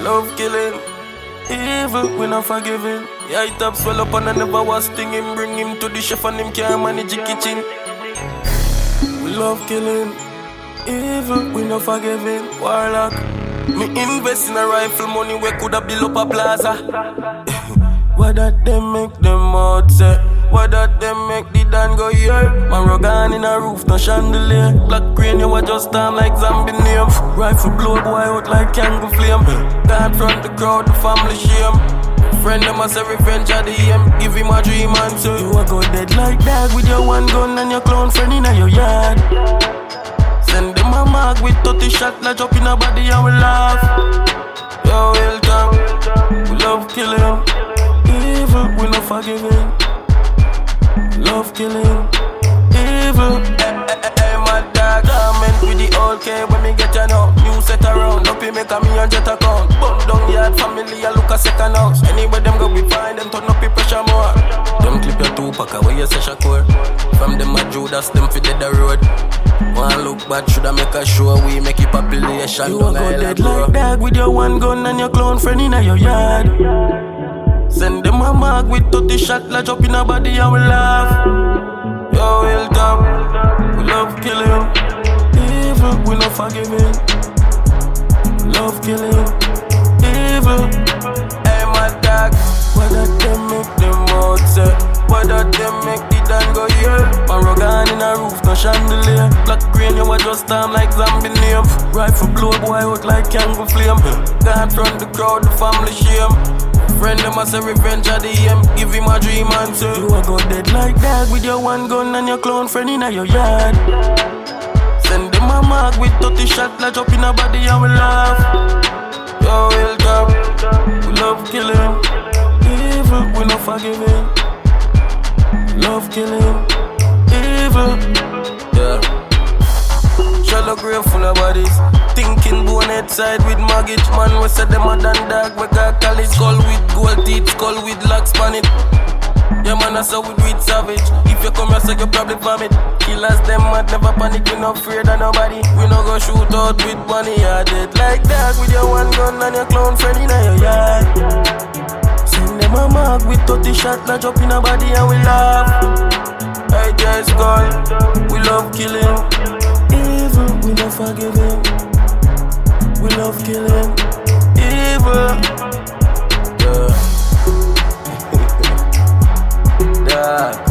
love killing. Evil, we not forgiving. Yeah, it up swell up and I never was stinging. Bring him to the chef and him can't manage the kitchen. We love killing. Evil, we not forgiving. Warlock. Me invest in a rifle money we coulda build up a plaza. Why that them make them out say? Why that them make the Dan go here? Man Rogan in a roof, no chandelier. Black green, you were just time like zombie name. Rifle blow boy out like candle flame. God front the crowd, the family shame. Friend them a say revenge at the aim. Give him a dream and say you a go dead like dog with your one gun and your clown friend in your yard. Send them a mark with 30 shot like drop in a body and we laugh. Yo, welcome. We love killing. Evil, we no forgiving. Love killing. Evil. Hey, my dog. Garment with the old K when me get you now. New set around. Up make a me and jet account. Bun down yard family, I look a second house. Anywhere them go, we find them turn up the pressure more. Them clip your 2-pack away your session core. From them a Judas, them fi dead the road. One look bad, shoulda make a show. We make it population. You a go dead like dog with your one gun and your clown friend in your yard. Send them a mark with 30 shot like drop in a body and we laugh. Yo, welcome. We love killing. Evil, we not forgiving. Love killing. Evil. Hey, my dog. Why that them make them out say? Why that them make the Dan go here? Man Rogan in a roof, no chandelier. Black green, you a just time like zombie name. Rifle blow boy out like candle flame. God front the crowd, the family shame. Friend them a say revenge at the aim. Give him a dream and say you a go dead like dog with your one gun and your clown friend in your yard. Send them a mark with 30 shot like drop in a body and we laugh. Yo, welcome. We love killing. Evil, we not forgiving. Love killing. Evil. Yeah. Shallow grave full of bodies. Thinking bonehead side with mortgage. Man we said them a done dog. We got college. Skull with gold teeth. Skull with locks on it. Yeah man I saw we do it savage. If you come here say you probably vomit. Killers them mad never panic. We not afraid of nobody. We no go shoot out with money. Yeah dead like dog with your one gun and your clown friend in your yard. Send them a mark with 30 shot like drop in a body and we laugh. I just call. We love killing. Evil, we not forgiving. We love killing. Evil. Yeah. Yeah.